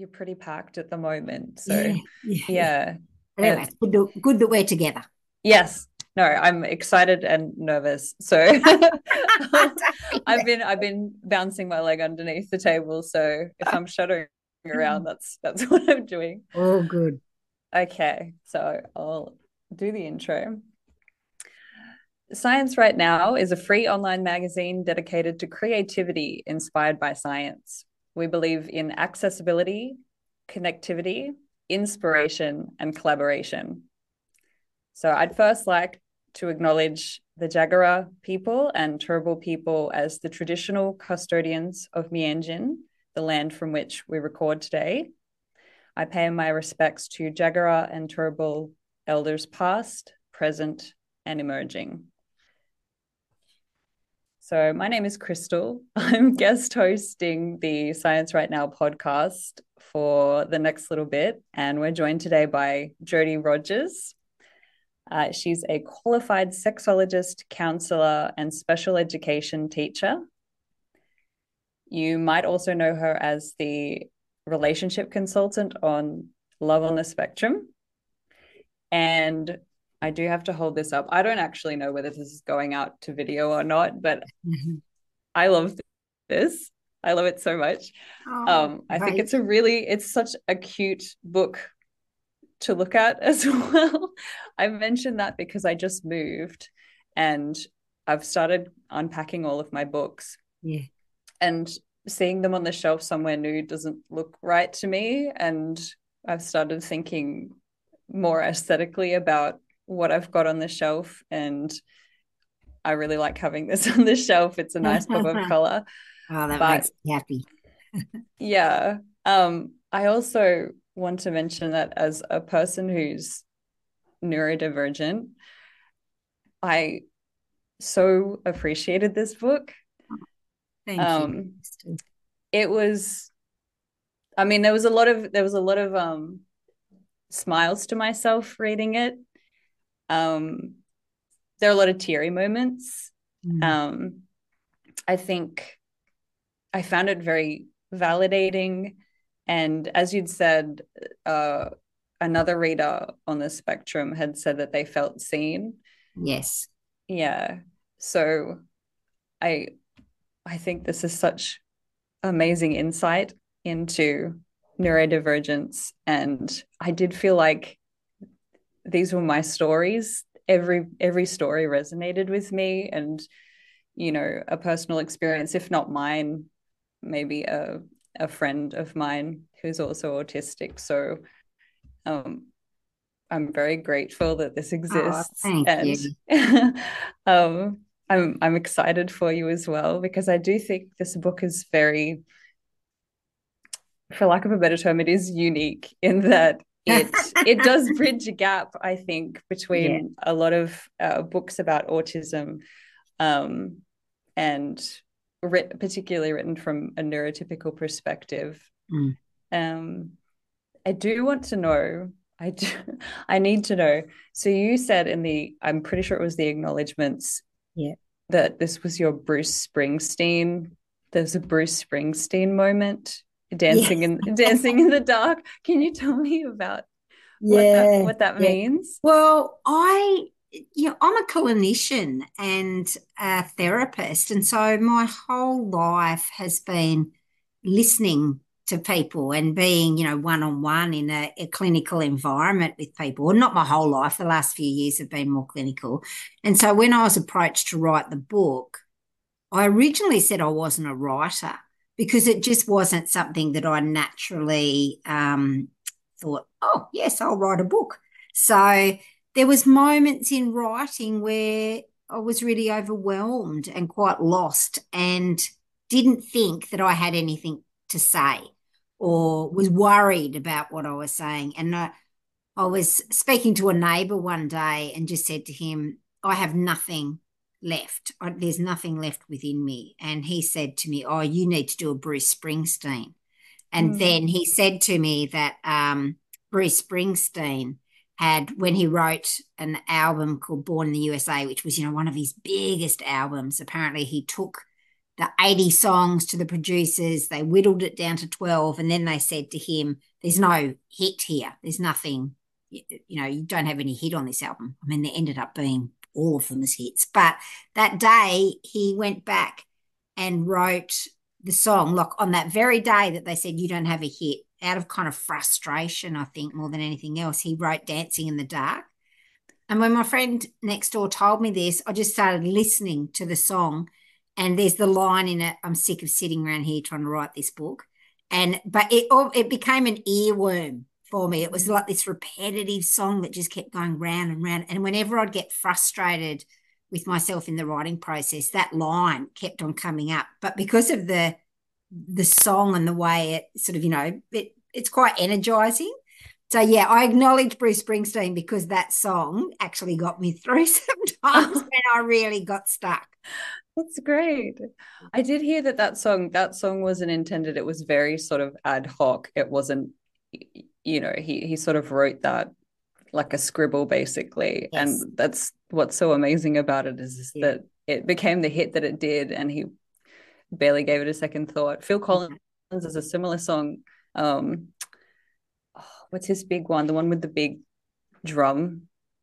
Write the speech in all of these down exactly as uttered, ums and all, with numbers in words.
you're pretty packed at the moment. So, Yeah, yeah, yeah. yeah. But anyway, And it's good, to, good that we're together. yes, no, I'm excited and nervous. So I've been I've been bouncing my leg underneath the table. So if I'm shuddering around, that's that's what I'm doing. Oh, good. Okay, so I'll do the intro. Science Right Now is a free online magazine dedicated to creativity inspired by science. We believe in accessibility, connectivity, inspiration, and collaboration. So I'd first like to acknowledge the Jagera people and Turrbal people as the traditional custodians of Meanjin, the land from which we record today. I pay my respects to Jagera and Turrbal elders past, present, and emerging. So my name is Crystal. I'm guest hosting the Science Right Now podcast for the next little bit, and we're joined today by Jodie Rogers. Uh, she's a qualified sexologist, counselor, and special education teacher. You might also know her as the relationship consultant on Love on the Spectrum. And I do have to hold this up. I don't actually know whether this is going out to video or not, but Mm-hmm. I love this. I love it so much. Oh, Um, I think great. it's a really, it's such a cute book to look at as well. I mentioned that because I just moved and I've started unpacking all of my books. Yeah. And seeing them on the shelf somewhere new doesn't look right to me. And I've started thinking more aesthetically about what I've got on the shelf. And I really like having this on the shelf. It's a nice pop of color. Oh, that But makes me happy. yeah, um, I also want to mention that as a person who's neurodivergent, I so appreciated this book. Thank you. Um, it was, I mean, there was a lot of there was a lot of um smiles to myself reading it. Um, there are a lot of teary moments. Mm. Um, I think I found it very validating. And as you'd said, uh, another reader on the spectrum had said that they felt seen. Yes. Yeah. So I I think this is such amazing insight into neurodivergence. And I did feel like these were my stories. Every every story resonated with me, and you know, a personal experience, if not mine, maybe a a friend of mine who's also autistic. So um, I'm very grateful that this Oh, exists, thank and you. um, I'm I'm excited for you as well because I do think this book is very, for lack of a better term, it is unique in that it it does bridge a gap, I think, Yeah. between a lot of uh, books about autism um, and writ- particularly written from a neurotypical perspective. Mm. Um, I do want to know. I do, I need to know. So you said in the, I'm pretty sure it was the acknowledgements Yeah. that this was your Bruce Springsteen. There's a Bruce Springsteen moment, Yeah. dancing in dancing in the dark. Can you tell me about what that Yeah. what that Yeah. means? Well, I, you know, I'm a clinician and a therapist. And so my whole life has been listening to people and being, you know, one on one in a, a clinical environment with people. Well, not my whole life. The last few years have been more clinical. And so when I was approached to write the book, I originally said I wasn't a writer because it just wasn't something that I naturally um, thought, oh, yes, I'll write a book. So there was moments in writing where I was really overwhelmed and quite lost and didn't think that I had anything to say or was worried about what I was saying. And I, I was speaking to a neighbour one day and just said to him, I have nothing left. I, there's nothing left within me. And he said to me, oh, you need to do a Bruce Springsteen. And Mm. then he said to me that um, Bruce Springsteen had, when he wrote an album called Born in the U S A, which was, you know, one of his biggest albums, apparently he took the eighty songs to the producers. They whittled it down to twelve, and then they said to him, there's no hit here. There's nothing, you know, you don't have any hit on this album. I mean, there ended up being all of them as hits. But that day he went back and wrote the song, like on that very day that they said you don't have a hit, out of kind of frustration, I think, more than anything else, he wrote Dancing in the Dark. And when my friend next door told me this, I just started listening to the song. And there's the line in it, I'm sick of sitting around here trying to write this book. And but it it became an earworm for me. It was like this repetitive song that just kept going round and round. And whenever I'd get frustrated with myself in the writing process, that line kept on coming up. But because of the the song and the way it sort of, you know, it it's quite energizing. So yeah, I acknowledge Bruce Springsteen because that song actually got me through some times when I really got stuck. That's great. I did hear that that song that song wasn't intended. It was very sort of ad hoc. It wasn't, you know, he he sort of wrote that like a scribble basically. Yes. And that's what's so amazing about it is, is yeah. that it became the hit that it did, and he barely gave it a second thought. Phil Collins has a similar song. Um, oh, what's his big one? The one with the big drum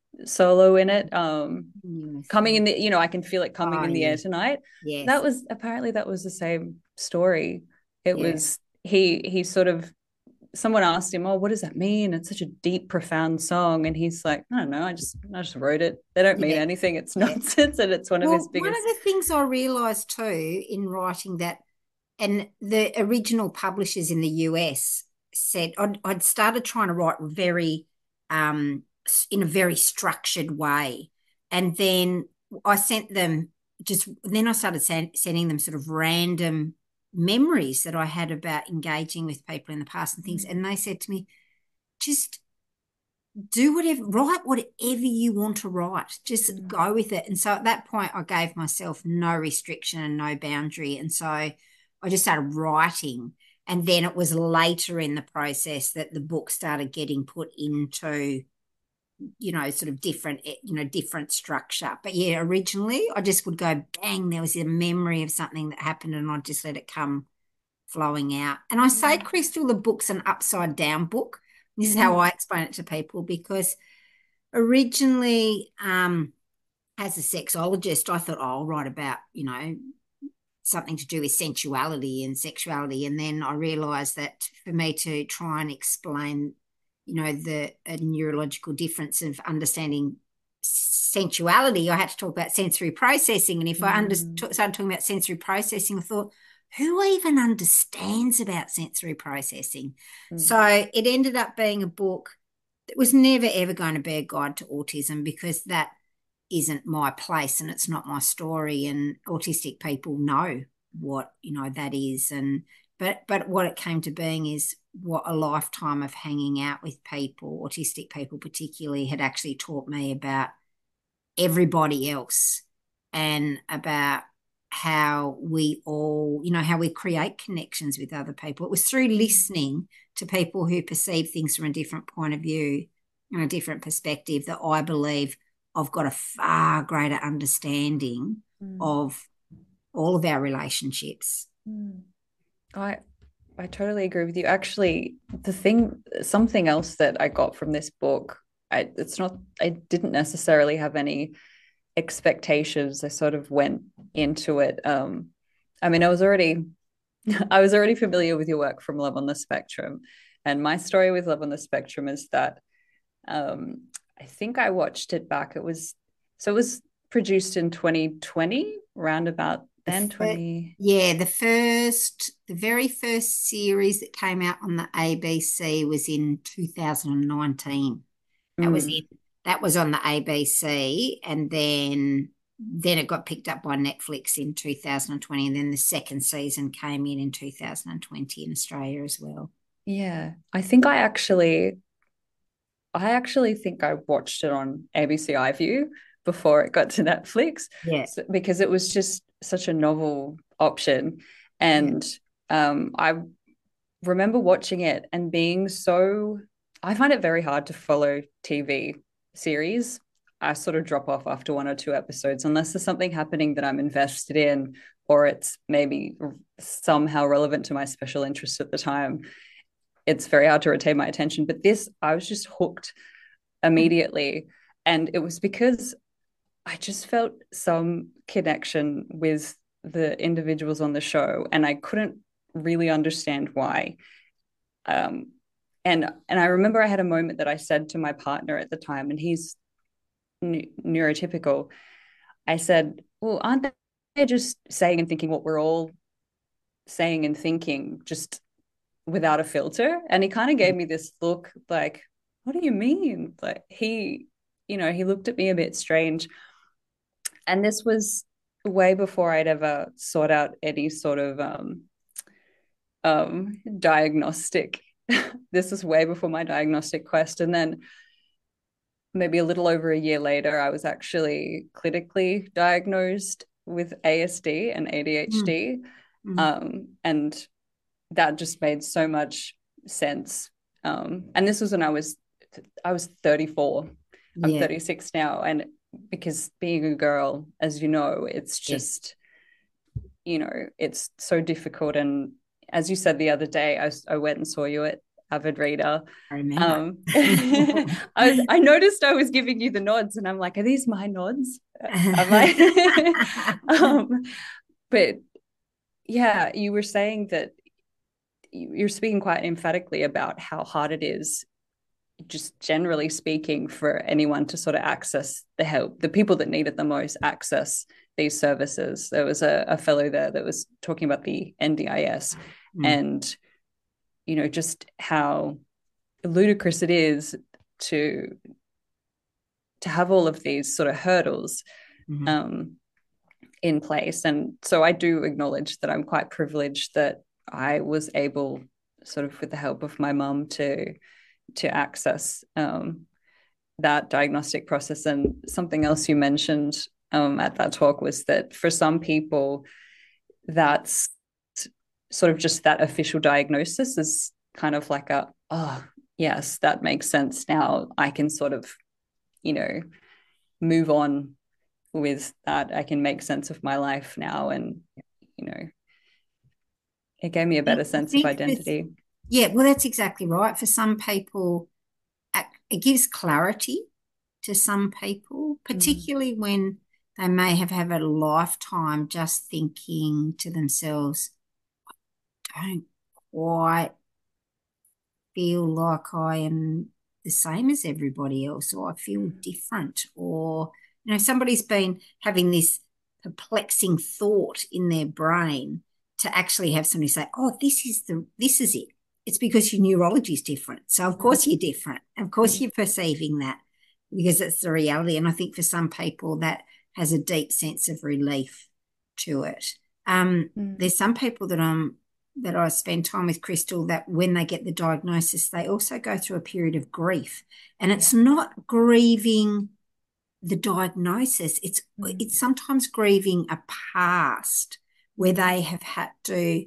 solo in it. Um, yes. Coming in the, you know, I can feel it coming oh, in the yeah. air tonight. Yes. That was apparently that was the same story. It yeah. was he he sort of someone asked him, "Oh, what does that mean? It's such a deep, profound song," and he's like, "I don't know. I just I just wrote it. They don't mean yeah. anything. It's nonsense, and it's one well, of his biggest." One of the things I realised too in writing that, and the original publishers in the U S said I'd, I'd started trying to write very, um, in a very structured way, and then I sent them just. Then I started send, sending them sort of random memories that I had about engaging with people in the past and things. And they said to me, just do whatever, write whatever you want to write, just mm. go with it. And so at that point I gave myself no restriction and no boundary. And so I just started writing. And then it was later in the process that the book started getting put into, you know, sort of different, you know, different structure. But yeah, originally I just would go bang, there was a memory of something that happened and I'd just let it come flowing out. And I say, Crystal, the book's an upside down book. This is how I explain it to people, because originally, um, as a sexologist, I thought, oh, I'll write about, you know, something to do with sensuality and sexuality. And then I realised that for me to try and explain, you know, the a neurological difference of understanding sensuality, I had to talk about sensory processing. And if mm. I under, started talking about sensory processing, I thought, who even understands about sensory processing? Mm. So it ended up being a book that was never, ever going to be a guide to autism, because that isn't my place and it's not my story. And autistic people know what, you know, that is. And but but what it came to being is what a lifetime of hanging out with people, autistic people particularly, had actually taught me about everybody else and about how we all, you know, how we create connections with other people. It was through listening to people who perceive things from a different point of view and a different perspective that I believe I've got a far greater understanding mm. of all of our relationships. Mm. I I totally agree with you. Actually, the thing, something else that I got from this book, I, it's not, I didn't necessarily have any expectations. I sort of went into it. Um, I mean, I was already, I was already familiar with your work from Love on the Spectrum. And my story with Love on the Spectrum is that um, I think I watched it back. It was, so it was produced in twenty twenty, roundabout then twenty yeah the first the very first series that came out on the A B C was in two thousand nineteen. That mm. was it that was on the A B C, and then then it got picked up by Netflix in two thousand twenty, and then the second season came in in two thousand twenty in Australia as well. Yeah, I think I actually I actually think I watched it on A B C iView before it got to Netflix. Yeah, so, because it was just such a novel option. And yeah. um, I remember watching it and being so, I find it very hard to follow T V series. I sort of drop off after one or two episodes unless there's something happening that I'm invested in, or it's maybe somehow relevant to my special interest at the time. It's very hard to retain my attention. But this, I was just hooked immediately. And it was because I just felt some connection with the individuals on the show, and I couldn't really understand why. Um, and and I remember I had a moment that I said to my partner at the time, and he's n- neurotypical. I said, "Well, aren't they just saying and thinking what we're all saying and thinking, just without a filter?" And he kind of gave me this look, like, "What do you mean?" Like he, you know, he looked at me a bit strange. And this was way before I'd ever sought out any sort of um, um, diagnostic. This was way before my diagnostic quest. And then maybe a little over a year later, I was actually clinically diagnosed with A S D and A D H D. Mm. Um, and that just made so much sense. Um, and this was when I was, I was thirty-four. I'm yeah. thirty-six now. And because being a girl, as you know, it's just, yes. you know, it's so difficult. And as you said the other day, I, I went and saw you at Avid Reader. I remember. Um, I, was, I noticed I was giving you the nods, and I'm like, are these my nods? Am I? um, but yeah, you were saying that you're speaking quite emphatically about how hard it is, just generally speaking, for anyone to sort of access the help, the people that need it the most access these services. There was a, a fellow there that was talking about the N D I S mm. and, you know, just how ludicrous it is to, to have all of these sort of hurdles mm-hmm. um, in place. And so I do acknowledge that I'm quite privileged that I was able, sort of with the help of my mum, to to access um, that diagnostic process. And something else you mentioned um, at that talk was that for some people, that's sort of just that official diagnosis is kind of like a, oh, yes, that makes sense. Now I can sort of, you know, move on with that. I can make sense of my life now. And, you know, it gave me a better sense of identity. Yeah, well, that's exactly right. For some people, it gives clarity to some people, particularly mm. when they may have had a lifetime just thinking to themselves, I don't quite feel like I am the same as everybody else, or I feel different, or, you know, somebody's been having this perplexing thought in their brain to actually have somebody say, oh, this is the, this is it. It's because your neurology is different. So, of course, you're different. Of course, you're perceiving that because it's the reality. And I think for some people that has a deep sense of relief to it. Um, mm. There's some people that I'm that I spend time with, Crystal, that when they get the diagnosis, they also go through a period of grief. And it's yeah. not grieving the diagnosis. It's mm. it's sometimes grieving a past where they have had to,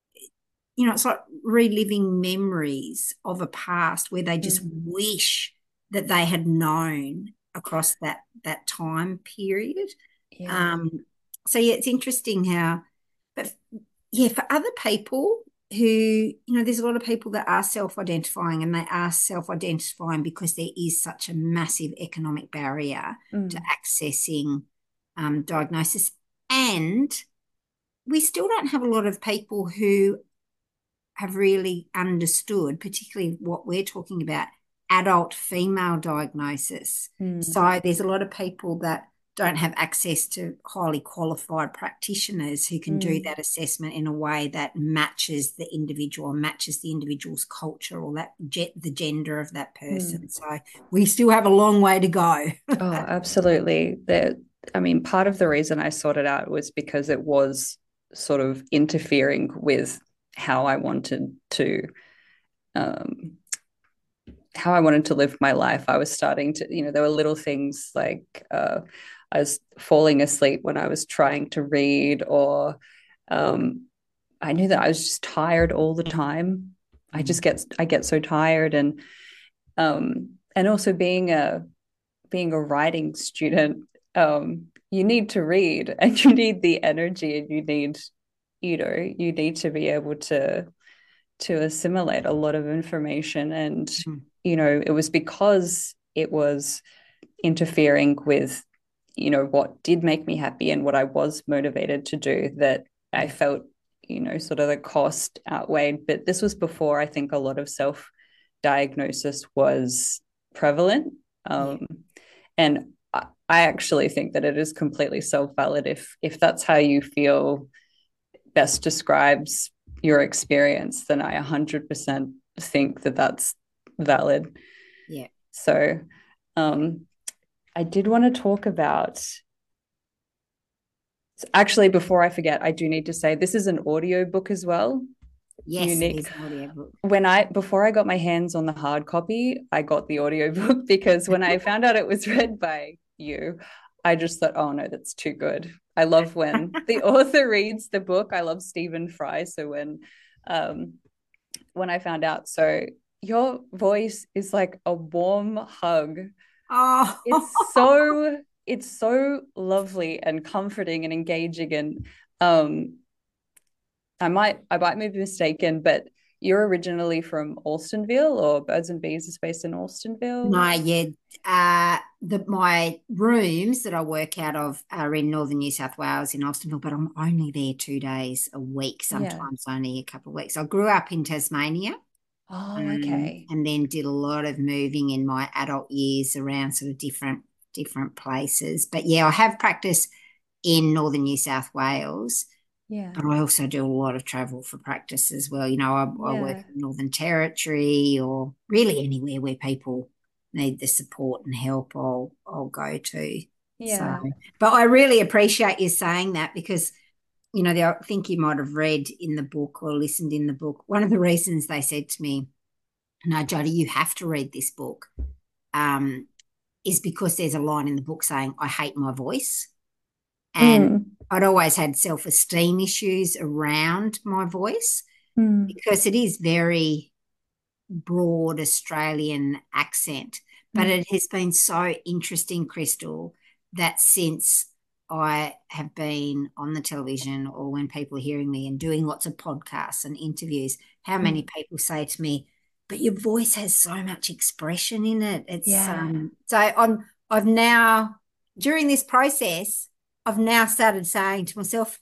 you know, it's like reliving memories of a past where they just mm. wish that they had known across that that time period. Yeah. Um, so, yeah, it's interesting how, but, yeah, for other people who, you know, there's a lot of people that are self-identifying, and they are self-identifying because there is such a massive economic barrier mm. to accessing um, diagnosis. And we still don't have a lot of people who have really understood, particularly what we're talking about, adult female diagnosis. Mm. So there's a lot of people that don't have access to highly qualified practitioners who can mm. do that assessment in a way that matches the individual, matches the individual's culture, or that ge- the gender of that person. Mm. So we still have a long way to go. Oh, absolutely. The, I mean, part of the reason I sought it out was because it was sort of interfering with how I wanted to um, how I wanted to live my life. I was starting to, you know, there were little things like uh, I was falling asleep when I was trying to read, or um, I knew that I was just tired all the time. I just get, I get so tired. And, um, and also being a being a writing student, um, you need to read and you need the energy and you need, you know, you need to be able to to assimilate a lot of information. And, Mm. you know, it was because it was interfering with, you know, what did make me happy and what I was motivated to do that I Yeah. felt, you know, sort of the cost outweighed. But this was before I think a lot of self diagnosis was prevalent. Yeah. Um, and I, I actually think that it is completely self valid if if that's how you feel best describes your experience, then I one hundred percent think that that's valid. Yeah. So, um, I did want to talk about. Actually, before I forget, I do need to say this is an audio book as well. Yes, it Unique. is an audiobook. When I before I got my hands on the hard copy, I got the audiobook because when I found out it was read by you, I just thought, oh no, that's too good. I love when the author reads the book. I love Stephen Fry. So when um when I found out, so your voice is like a warm hug. Oh, It's so it's so lovely and comforting and engaging. And um I might I might be mistaken, but you're originally from Alstonville, or Birds and Bees is based in Alstonville? no, yeah. Uh, the my rooms that I work out of are in northern New South Wales in Austinville, but I'm only there two days a week, Yeah. sometimes only a couple of weeks. I grew up in Tasmania, Oh, um, okay. and then did a lot of moving in my adult years around sort of different different places. But yeah, I have practiced in northern New South Wales. Yeah. But I also do a lot of travel for practice as well. You know, I, I work Yeah. in the Northern Territory or really anywhere where people need the support and help, I'll I'll go to. So, Yeah. but I really appreciate you saying that because, you know, I think you might have read in the book or listened in the book. One of the reasons they said to me, no, Jodie, you have to read this book, um, is because there's a line in the book saying, I hate my voice. And Mm. I'd always had self esteem issues around my voice Mm. because it is very broad Australian accent. But Mm. it has been so interesting, Crystal, that since I have been on the television or when people are hearing me and doing lots of podcasts and interviews, how many Mm. people say to me, but your voice has so much expression in it. It's Yeah. um so I'm I've now during this process, I've now started saying to myself,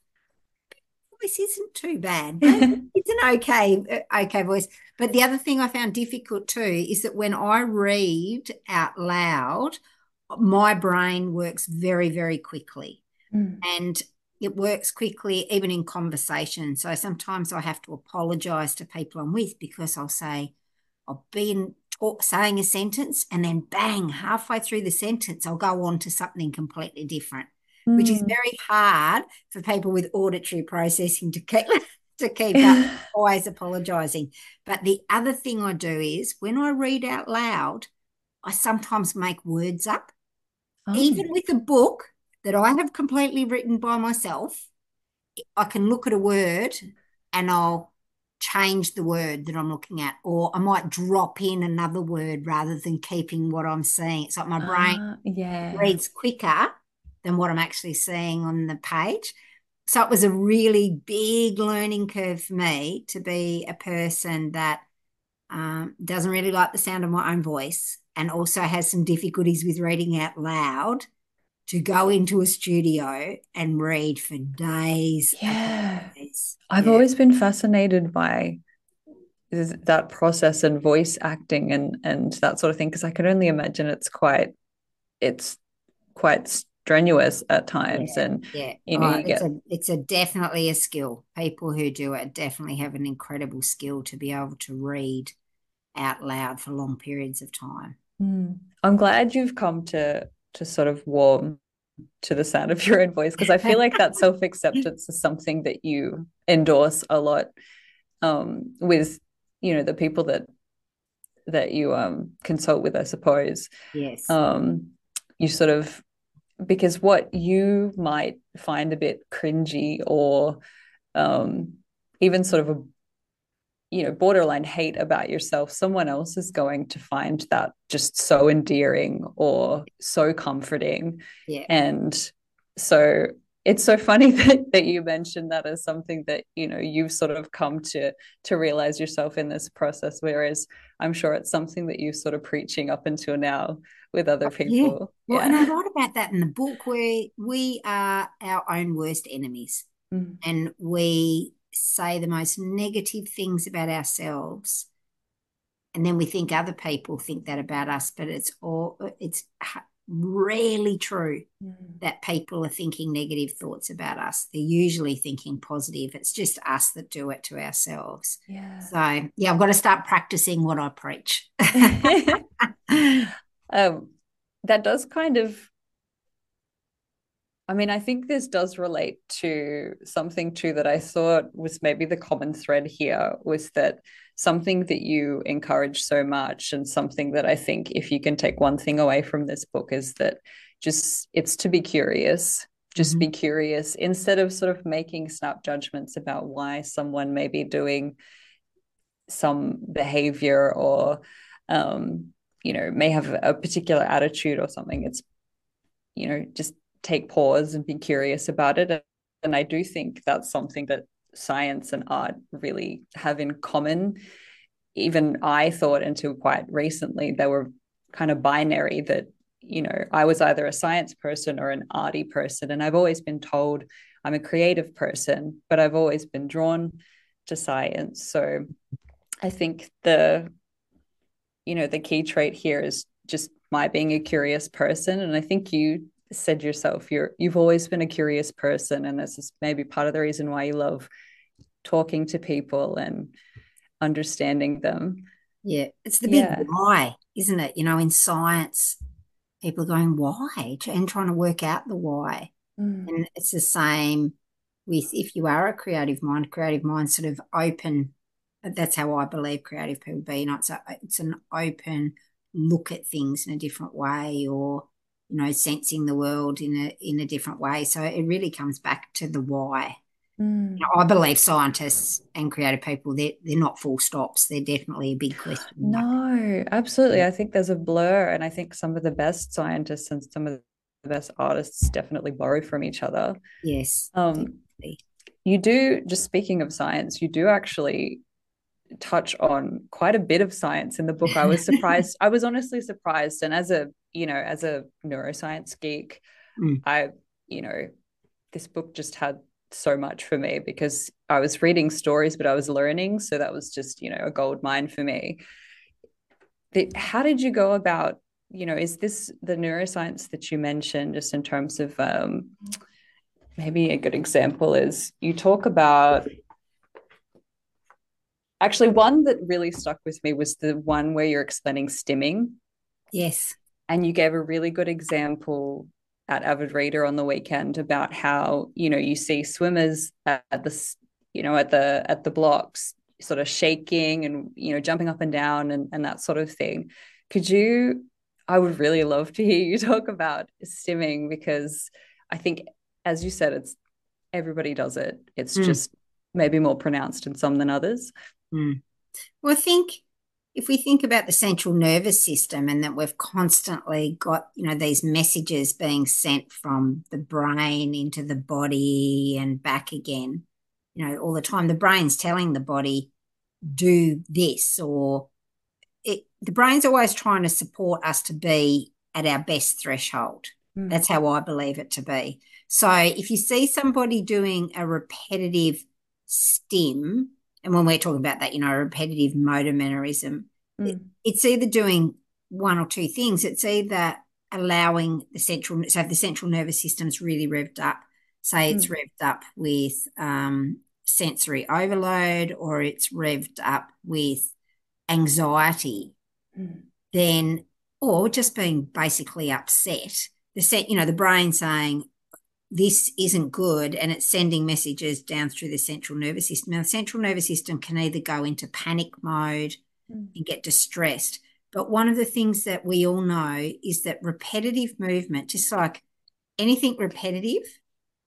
voice isn't too bad. It's an okay, okay voice. But the other thing I found difficult too is that when I read out loud, my brain works very, very quickly. Mm. And it works quickly even in conversation. So sometimes I have to apologize to people I'm with because I'll say, I'll be in talk, saying a sentence and then bang, halfway through the sentence, I'll go on to something completely different, which is Mm. very hard for people with auditory processing to keep to keep up. Always apologizing. But the other thing I do is when I read out loud, I sometimes make words up. Oh. Even with a book that I have completely written by myself, I can look at a word and I'll change the word that I'm looking at, or I might drop in another word rather than keeping what I'm seeing. It's like my brain Uh, yeah. reads quicker than what I'm actually seeing on the page. So it was a really big learning curve for me to be a person that um, doesn't really like the sound of my own voice and also has some difficulties with reading out loud to go into a studio and read for days upon Yeah. days. I've Yeah. always been fascinated by that process and voice acting and and that sort of thing because I can only imagine it's quite it's quite strenuous at times, Yeah, and yeah. you know Oh, you it's get a it's a definitely a skill. People who do it definitely have an incredible skill to be able to read out loud for long periods of time. mm. I'm glad you've come to to sort of warm to the sound of your own voice because I feel like that self-acceptance is something that you endorse a lot um with you know the people that that you um consult with, I suppose. Yes. um you sort of because what you might find a bit cringy or um even sort of a you know, borderline hate about yourself, someone else is going to find that just so endearing or so comforting. Yeah. And so it's so funny that, that you mentioned that as something that, you know, you've sort of come to to realize yourself in this process, whereas I'm sure it's something that you're sort of preaching up until now with other Yeah. people. Well, and I Yeah. write about that in the book where we are our own worst enemies Mm. and we say the most negative things about ourselves. And then we think other people think that about us, but it's all, it's rarely true Mm. that people are thinking negative thoughts about us. They're usually thinking positive. It's just us that do it to ourselves. Yeah. So, yeah, I've got to start practicing what I preach. um, that does kind of, I mean, I think this does relate to something too that I thought was maybe the common thread here was that something that you encourage so much, and something that I think if you can take one thing away from this book is that just it's to be curious. Just Mm-hmm. be curious instead of sort of making snap judgments about why someone may be doing some behavior or, um, you know, may have a particular attitude or something. It's, you know, just take pause and be curious about it. And I do think that's something that science and art really have in common. Even I thought until quite recently they were kind of binary, that, you know, I was either a science person or an arty person. And I've always been told I'm a creative person, but I've always been drawn to science. So I think the, you know, the key trait here is just my being a curious person. And I think you said yourself, you're you've always been a curious person, and this is maybe part of the reason why you love talking to people and understanding them. Yeah, it's the big Yeah. why, isn't it? You know, in science, people are going, why? And trying to work out the why. Mm. And it's the same with if you are a creative mind, creative mind sort of open. That's how I believe creative people be. You know, it's a, it's an open look at things in a different way, or, you know, sensing the world in a in a different way. So it really comes back to the why. You Mm. know, I believe scientists and creative people, they're, they're not full stops. They're definitely a big question mark. No, absolutely. I think there's a blur, and I think some of the best scientists and some of the best artists definitely borrow from each other. Yes, Um, definitely. you do, just speaking of science, you do actually touch on quite a bit of science in the book. I was surprised. I was honestly surprised. And as a, you know, as a neuroscience geek, Mm. I, you know, this book just had so much for me because I was reading stories, but I was learning. So that was just, you know, a gold mine for me. The, how did you go about, you know, is this the neuroscience that you mentioned, just in terms of, um, maybe a good example is you talk about, actually, one that really stuck with me was the one where you're explaining stimming. Yes. And you gave a really good example at Avid Reader on the weekend about how, you know, you see swimmers at the, you know, at the at the blocks sort of shaking and, you know, jumping up and down and, and that sort of thing. Could you, I would really love to hear you talk about stimming, because I think, as you said, it's everybody does it. It's Mm. just maybe more pronounced in some than others. Mm. Well, I think if we think about the central nervous system and that we've constantly got, you know, these messages being sent from the brain into the body and back again, you know, all the time, the brain's telling the body, do this, or it, the brain's always trying to support us to be at our best threshold. Mm. That's how I believe it to be. So if you see somebody doing a repetitive stim, and when we're talking about that, you know, repetitive motor mannerism, Mm. it, it's either doing one or two things. It's either allowing the central, so if the central nervous system's really revved up, say it's Mm. revved up with um, sensory overload, or it's revved up with anxiety, Mm. then, or just being basically upset. The set, you know, the brain saying this isn't good, and it's sending messages down through the central nervous system. Now, the central nervous system can either go into panic mode Mm. and get distressed. But one of the things that we all know is that repetitive movement, just like anything repetitive,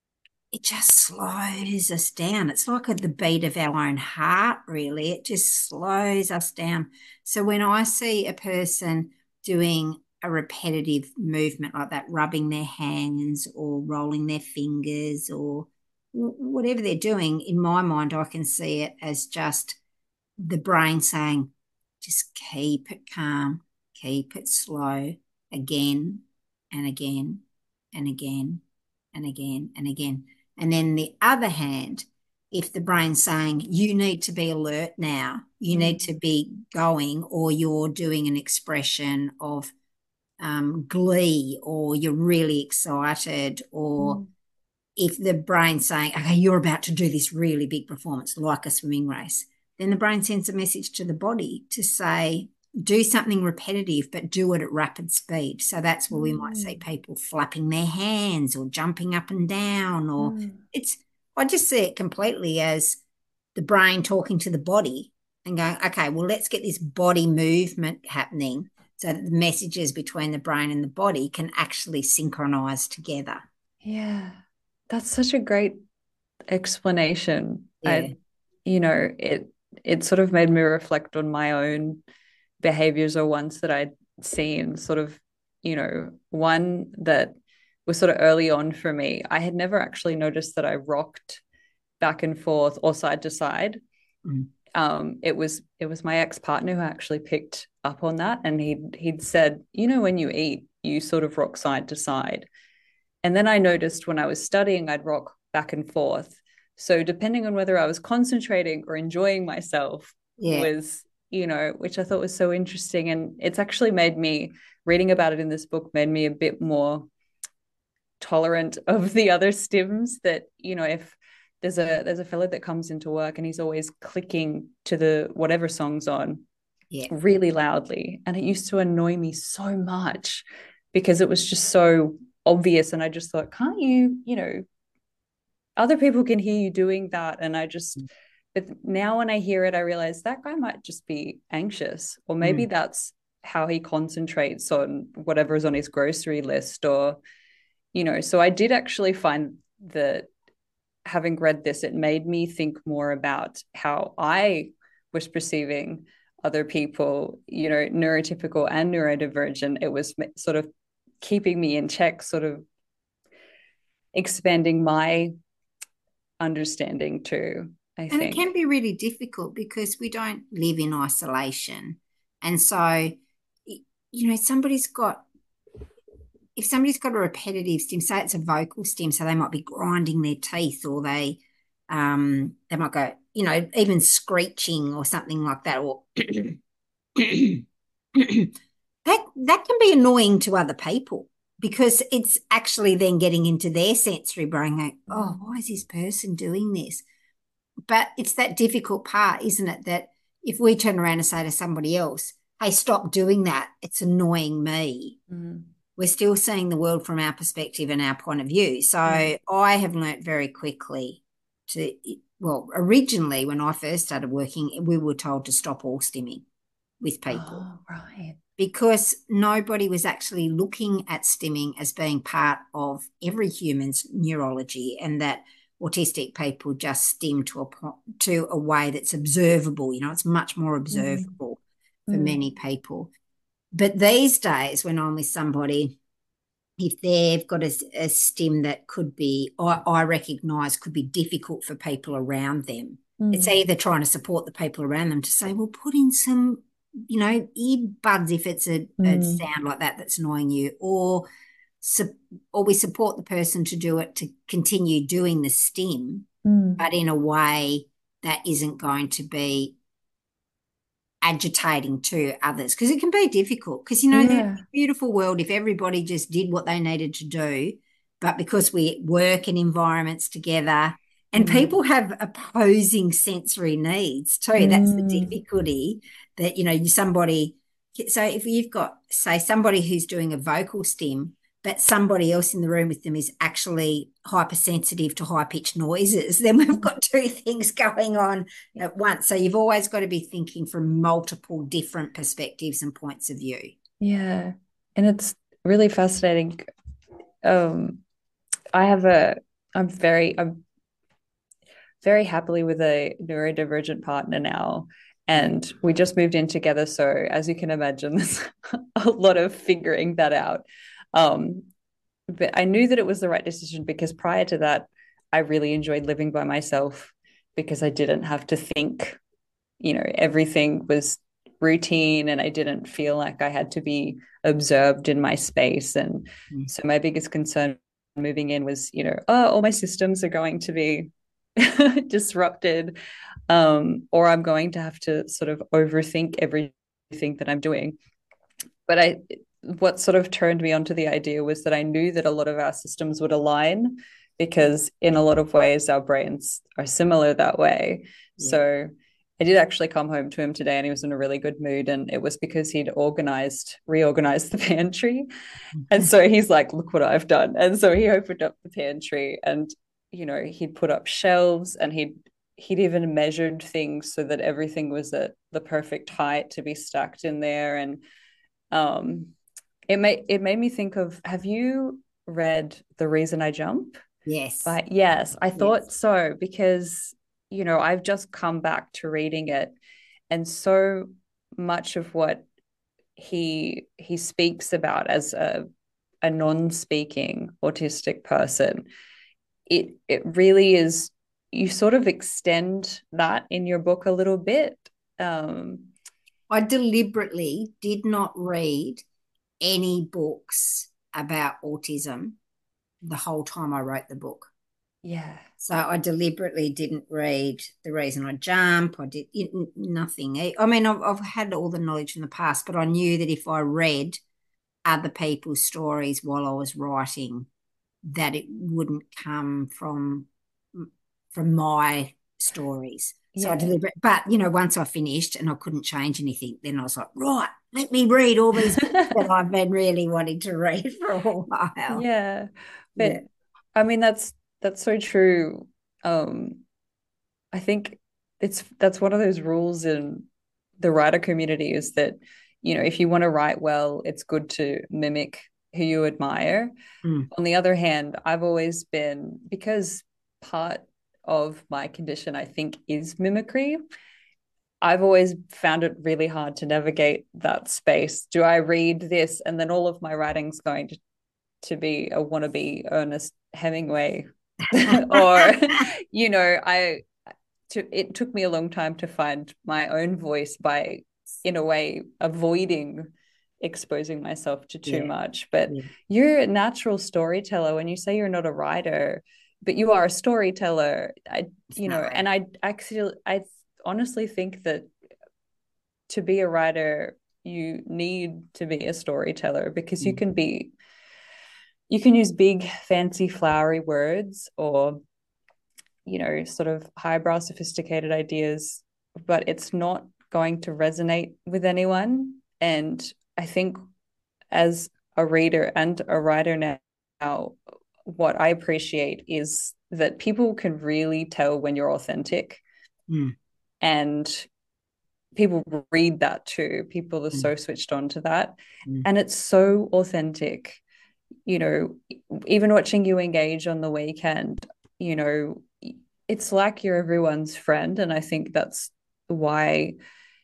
it just slows us down. It's like at the beat of our own heart, really. It just slows us down. So when I see a person doing a repetitive movement like that, rubbing their hands or rolling their fingers or whatever they're doing, in my mind, I can see it as just the brain saying, just keep it calm, keep it slow, again and again and again and again and again. And then the other hand, if the brain's saying, you need to be alert now, you mm. need to be going, or you're doing an expression of um, glee, or you're really excited, or mm. if the brain's saying, okay, you're about to do this really big performance, like a swimming race, then the brain sends a message to the body to say, do something repetitive, but do it at rapid speed. So that's where we mm. might see people flapping their hands or jumping up and down, or mm. it's, I just see it completely as the brain talking to the body and going, okay, well, let's get this body movement happening so that the messages between the brain and the body can actually synchronize together. Yeah, that's such a great explanation. Yeah. I, you know, it, it sort of made me reflect on my own behaviors or ones that I'd seen, sort of, you know, one that was sort of early on for me. I had never actually noticed that I rocked back and forth or side to side. Mm. Um, it was it was my ex-partner who actually picked up on that, and he'd he'd said, you know, when you eat, you sort of rock side to side. And then I noticed when I was studying, I'd rock back and forth. So depending on whether I was concentrating or enjoying myself yeah. was, you know, which I thought was so interesting. And it's actually made me, reading about it in this book, made me a bit more tolerant of the other stims that, you know, if there's a there's a fella that comes into work and he's always clicking to the whatever song's on yeah. really loudly. And it used to annoy me so much because it was just so obvious. And I just thought, can't you, you know, other people can hear you doing that. And I just, mm. but now when I hear it, I realize that guy might just be anxious, or maybe mm. that's how he concentrates on whatever is on his grocery list, or, you know, so I did actually find that having read this, it made me think more about how I was perceiving other people, you know, neurotypical and neurodivergent. It was sort of keeping me in check, sort of expanding my understanding too, I and think. And it can be really difficult because we don't live in isolation. And so, you know, somebody's got, if somebody's got a repetitive stim, say it's a vocal stim, so they might be grinding their teeth, or they, um, they might go, you know, even screeching or something like that, or that that can be annoying to other people, because it's actually then getting into their sensory brain going, oh, why is this person doing this? But it's that difficult part, isn't it, that if we turn around and say to somebody else, hey, stop doing that, it's annoying me. Mm. We're still seeing the world from our perspective and our point of view. So mm. I have learnt very quickly to, well, originally when I first started working, we were told to stop all stimming with people. Oh, right. Because nobody was actually looking at stimming as being part of every human's neurology, and that autistic people just stim to a to a way that's observable. You know, it's much more observable mm. for mm. many people. But these days, when I'm with somebody, if they've got a, a stim that could be, I, I recognise could be difficult for people around them, mm. it's either trying to support the people around them to say, well, put in some, you know, earbuds if it's a, mm. a sound like that that's annoying you, or su- or we support the person to do it, to continue doing the stim, mm. but in a way that isn't going to be agitating to others, because it can be difficult, because, you know, yeah. the beautiful world if everybody just did what they needed to do, but because we work in environments together and mm. people have opposing sensory needs too, mm. that's the difficulty, that, you know, somebody, so if you've got, say, somebody who's doing a vocal stim, but somebody else in the room with them is actually hypersensitive to high-pitched noises, then we've got two things going on at once. So you've always got to be thinking from multiple different perspectives and points of view. Yeah, and it's really fascinating. Um, I have a I'm very I'm very happily with a neurodivergent partner now. Yeah. And we just moved in together. So as you can imagine, there's a lot of figuring that out. Um, but I knew that it was the right decision because prior to that, I really enjoyed living by myself because I didn't have to think, you know, everything was routine and I didn't feel like I had to be observed in my space. And Mm. so my biggest concern moving in was, you know, oh, all my systems are going to be disrupted, um, or I'm going to have to sort of overthink everything that I'm doing. But I, what sort of turned me onto the idea was that I knew that a lot of our systems would align because in a lot of ways our brains are similar that way. Yeah. So I did actually come home to him today and he was in a really good mood. And it was because he'd organized, reorganized the pantry. And so he's like, look what I've done. And so he opened up the pantry and, you know, he'd put up shelves and he'd he'd even measured things so that everything was at the perfect height to be stacked in there. And um it made it made me think of, have you read The Reason I Jump? Yes. But yes, I Yes. thought so because, you know, I've just come back to reading it and so much of what he he speaks about as a a non-speaking autistic person, it it really is, you sort of extend that in your book a little bit. Um, I deliberately did not read any books about autism the whole time I wrote the book. yeah. So I deliberately didn't read The Reason I Jump. I did it, nothing. I mean, I've, I've had all the knowledge from the past, but I knew that if I read other people's stories while I was writing, that it wouldn't come from from my stories. So I Yeah. deliberate, but you know, once I finished and I couldn't change anything, then I was like, right, let me read all these books that I've been really wanting to read for a while. Yeah. Yeah. But I mean that's that's so true. Um, I think it's that's one of those rules in the writer community is that, you know, if you want to write well, it's good to mimic who you admire. Mm. On the other hand, I've always been, because part of my condition, I think, is mimicry. I've always found it really hard to navigate that space. Do I read this and then all of my writing's going to, to be a wannabe Ernest Hemingway? Or, you know, I to, it took me a long time to find my own voice by, in a way, avoiding exposing myself to too Yeah. much. But Yeah. you're a natural storyteller. When you say you're not a writer, but you are a storyteller, I, you know, Definitely. and I actually, I honestly think that to be a writer, you need to be a storyteller because you Mm. can be, you can use big, fancy, flowery words or, you know, sort of highbrow, sophisticated ideas, but it's not going to resonate with anyone. And I think as a reader and a writer now, what I appreciate is that people can really tell when you're authentic. Mm. And people read that too. People are Mm. so switched on to that. Mm. And it's so authentic. You know, even watching you engage on the weekend, you know, it's like you're everyone's friend. And I think that's why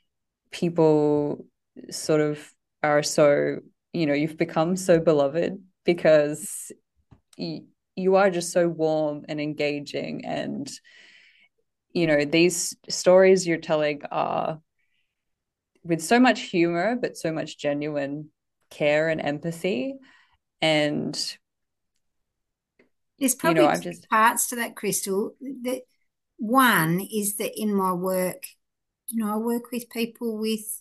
people sort of are so, you know, you've become so beloved because you, you are just so warm and engaging. And, you know, these stories you're telling are with so much humor, but so much genuine care and empathy. And, There's you know, probably I'm two just, parts to that, Crystal. That one is that in my work, you know, I work with people with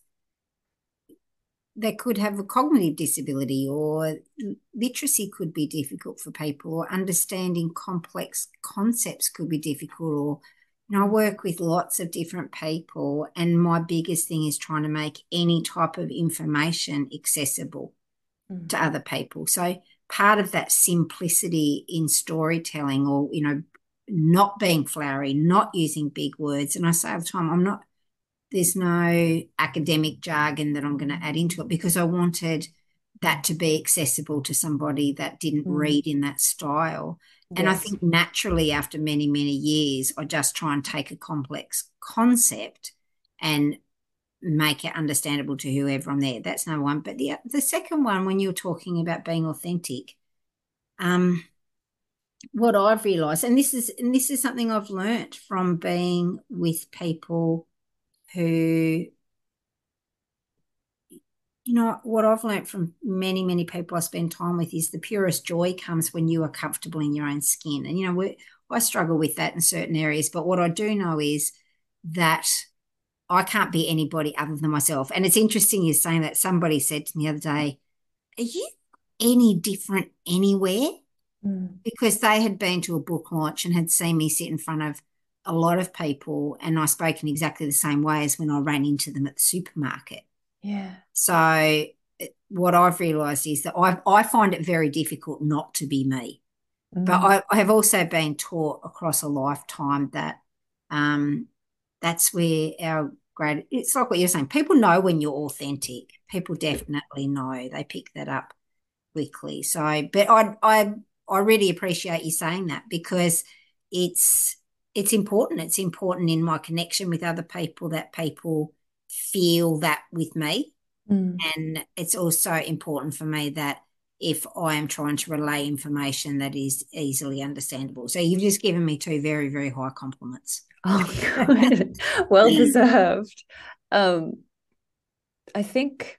they could have a cognitive disability, or literacy could be difficult for people, or understanding complex concepts could be difficult, or you know, I work with lots of different people, and my biggest thing is trying to make any type of information accessible mm, to other people. So part of that simplicity in storytelling, or you know, not being flowery, not using big words, and I say all the time, I'm not there's no academic jargon that I'm going to add into it because I wanted that to be accessible to somebody that didn't Mm. read in that style. And I Yes. think naturally, after many, many years, I just try and take a complex concept and make it understandable to whoever I'm there. That's number one. But the the second one, when you're talking about being authentic, um, what I've realised, and this is and this is something I've learnt from being with people who, you know, what I've learnt from many, many people I spend time with is the purest joy comes when you are comfortable in your own skin. And, you know, we, I struggle with that in certain areas. But what I do know is that I can't be anybody other than myself. And it's interesting you're saying that. Somebody said to me the other day, are you any different anywhere? Mm. Because they had been to a book launch and had seen me sit in front of a lot of people, and I spoke in exactly the same way as when I ran into them at the supermarket. Yeah. So what I've realised is that I, I find it very difficult not to be me. But Mm. I, I have also been taught across a lifetime that um, that's where our great, it's like what you're saying, people know when you're authentic. People definitely know. They pick that up quickly. So, but I, I, I really appreciate you saying that, because it's, it's important. It's important in my connection with other people that people feel that with me. Mm. And it's also important for me that if I am trying to relay information that is easily understandable. So you've just given me two very, very high compliments. Oh, good. Well deserved. Um, I think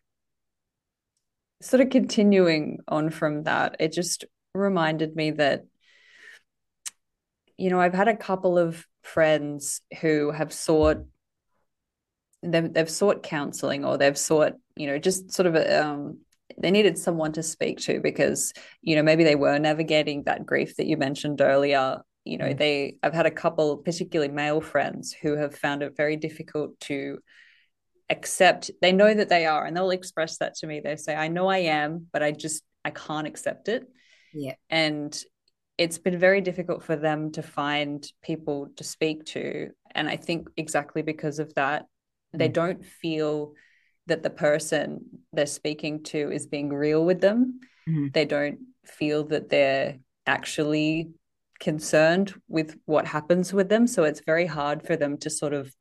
sort of continuing on from that, it just reminded me that, you know, I've had a couple of friends who have sought they've, they've sought counseling, or they've sought, you know, just sort of a, um, they needed someone to speak to because, you know, maybe they were navigating that grief that you mentioned earlier. You know, they, I've had a couple, particularly male friends, who have found it very difficult to accept. They know that they are, and they'll express that to me. They say, I know I am, but I just, I can't accept it. Yeah. And it's been very difficult for them to find people to speak to. And I think exactly because of that, they don't feel that the person they're speaking to is being real with them. Mm-hmm. They don't feel that they're actually concerned with what happens with them. So it's very hard for them to sort of,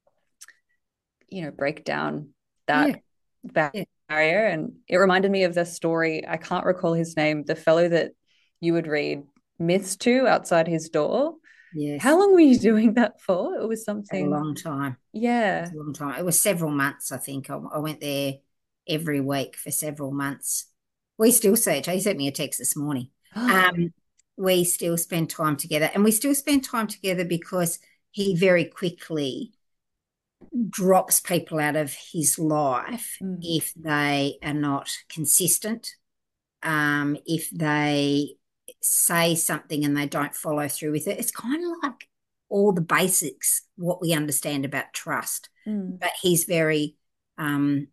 you know, break down that Yeah. Yeah. barrier. And it reminded me of the story. I can't recall his name, the fellow that you would read myths to outside his door. Yes. How long were you doing that for? It was A something. long time. Yeah. It was a long time. It was several months, I think. I, I went there every week for several months. We still see each other. He sent me a text this morning. Um, we still spend time together, and we still spend time together because he very quickly drops people out of his life Mm. if they are not consistent, um, if they say something and they don't follow through with it. It's kind of like all the basics, what we understand about trust. Mm. But he's very, um,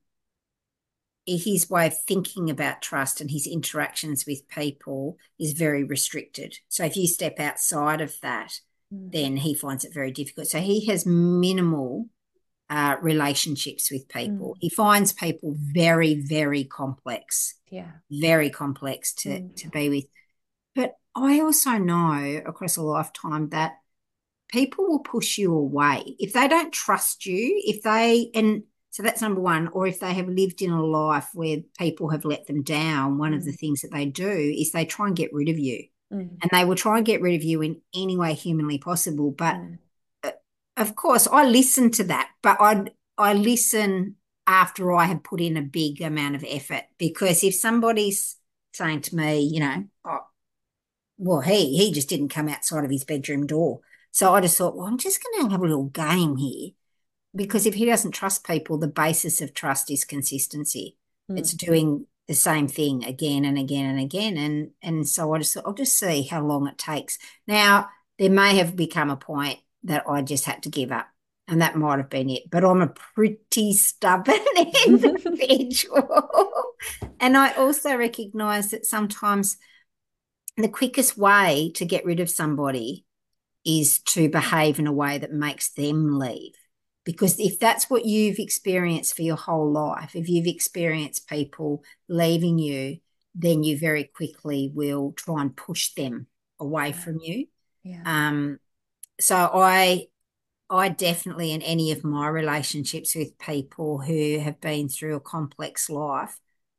his way of thinking about trust and his interactions with people is very restricted. So if you step outside of that, Mm. then he finds it very difficult. So he has minimal uh, relationships with people. Mm. He finds people very, very complex. Yeah. Very complex to, Mm. to be with. But I also know across a lifetime that people will push you away if they don't trust you, if they, and so that's number one, or if they have lived in a life where people have let them down, one mm. of the things that they do is they try and get rid of you. Mm. And they will try and get rid of you in any way humanly possible. But mm. of course, I listen to that, but I I listen after I have put in a big amount of effort, because if somebody's saying to me, you know, oh, well, he he just didn't come outside of his bedroom door. So I just thought, well, I'm just going to have a little game here, because if he doesn't trust people, the basis of trust is consistency. Mm. It's doing the same thing again and again and again. And, and so I just thought, I'll just see how long it takes. Now, there may have become a point that I just had to give up, and that might have been it. But I'm a pretty stubborn individual. And I also recognise that sometimes the quickest way to get rid of somebody is to behave in a way that makes them leave. Because if that's what you've experienced for your whole life, if you've experienced people leaving you, then you very quickly will try and push them away Yeah. from you. Yeah. Um, so I I definitely, in any of my relationships with people who have been through a complex life,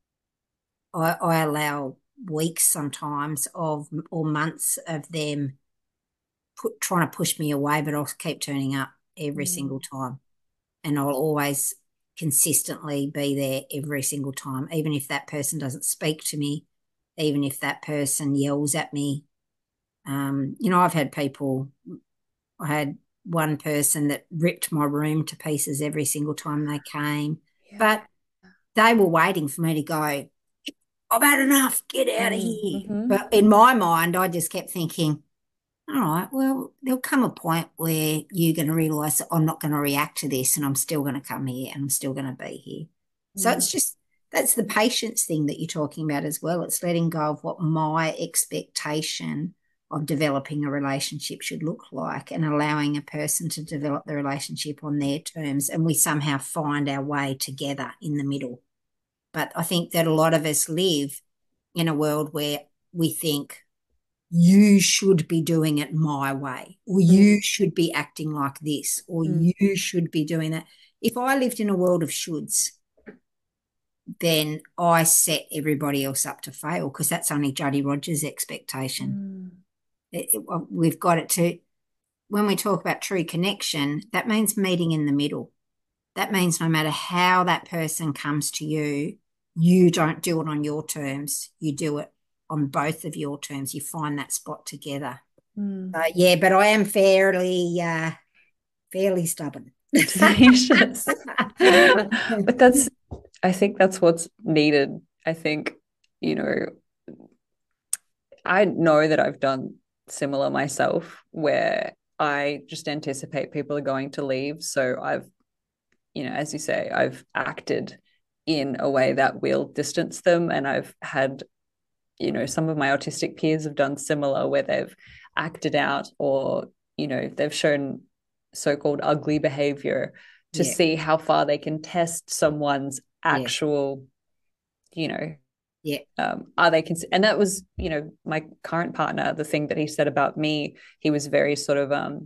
I, I allow weeks sometimes of or months of them put, trying to push me away, but I'll keep turning up every Mm. single time. And I'll always consistently be there every single time, even if that person doesn't speak to me, even if that person yells at me. Um, you know, I've had people, I had one person that ripped my room to pieces every single time they came, Yeah. but they were waiting for me to go, I've had enough, get out of here. Mm-hmm. But in my mind, I just kept thinking, all right, well, there'll come a point where you're going to realize that I'm not going to react to this and I'm still going to come here and I'm still going to be here. So Mm. it's just, that's the patience thing that you're talking about as well. It's letting go of what my expectation of developing a relationship should look like and allowing a person to develop the relationship on their terms. And we somehow find our way together in the middle. But I think that a lot of us live in a world where we think, you should be doing it my way, or Mm. you should be acting like this, or Mm. you should be doing that. If I lived in a world of shoulds, then I set everybody else up to fail because that's only Jodie Rogers' expectation. Mm. It, it, we've got it to, when we talk about true connection, that means meeting in the middle. That means no matter how that person comes to you, you don't do it on your terms. You do it on both of your terms. You find that spot together. Mm. Uh, yeah, but I am fairly, uh, fairly stubborn. Tenacious. But that's, I think that's what's needed. I think, you know, I know that I've done similar myself where I just anticipate people are going to leave. So I've, you know, as you say, I've acted in a way that will distance them. And I've had, you know, some of my autistic peers have done similar where they've acted out or, you know, they've shown so-called ugly behavior to Yeah, see how far they can test someone's yeah, actual, you know, yeah, um, are they cons- and that was, you know, my current partner, the thing that he said about me, he was very sort of um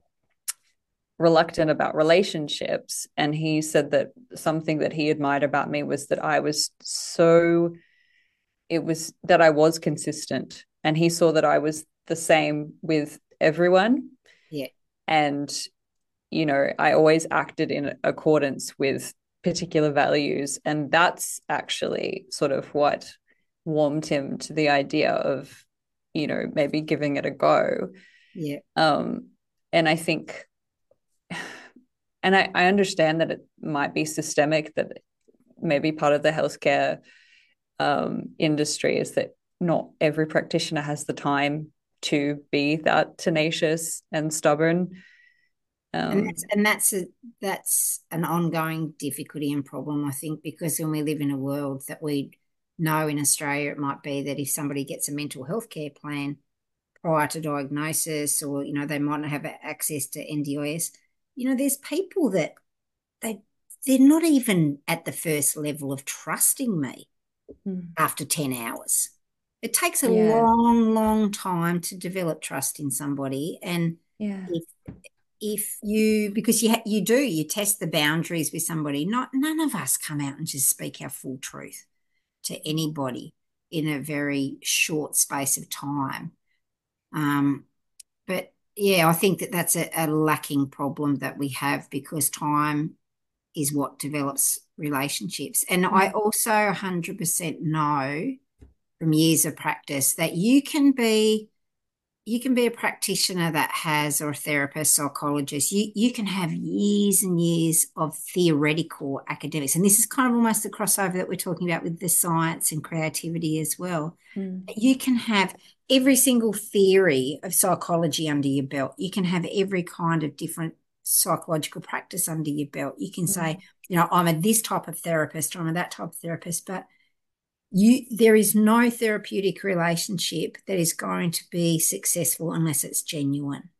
reluctant about relationships, and he said that something that he admired about me was that I was so it was that I was consistent, and he saw that I was the same with everyone. yeah, And you know, I always acted in accordance with particular values. And that's actually sort of what warmed him to the idea of, you know, maybe giving it a go. yeah, Um, and I think, and I, I understand that it might be systemic, that maybe part of the healthcare um, industry is that not every practitioner has the time to be that tenacious and stubborn. and Um, that's and that's a that's an ongoing difficulty and problem, I think, because when we live in a world that we know in Australia, it might be that if somebody gets a mental health care plan prior to diagnosis, or you know, they might not have access to N D I S. You know, there's people that they they're not even at the first level of trusting me after ten hours. It takes a yeah, long, long time to develop trust in somebody. And yeah. if if you because you ha- you do you test the boundaries with somebody. Not none of us come out and just speak our full truth to anybody in a very short space of time. Um, but yeah, I think that that's a, a lacking problem that we have because time is what develops relationships. And I Mm. also one hundred percent know from years of practice that you can be you can be a practitioner that has, or a therapist, psychologist, you, you can have years and years of theoretical academics. And this is kind of almost the crossover that we're talking about with the science and creativity as well. Mm. You can have every single theory of psychology under your belt. You can have every kind of different psychological practice under your belt. You can say, Mm. you know, I'm a this type of therapist, or I'm a that type of therapist, but you there is no therapeutic relationship that is going to be successful unless it's genuine.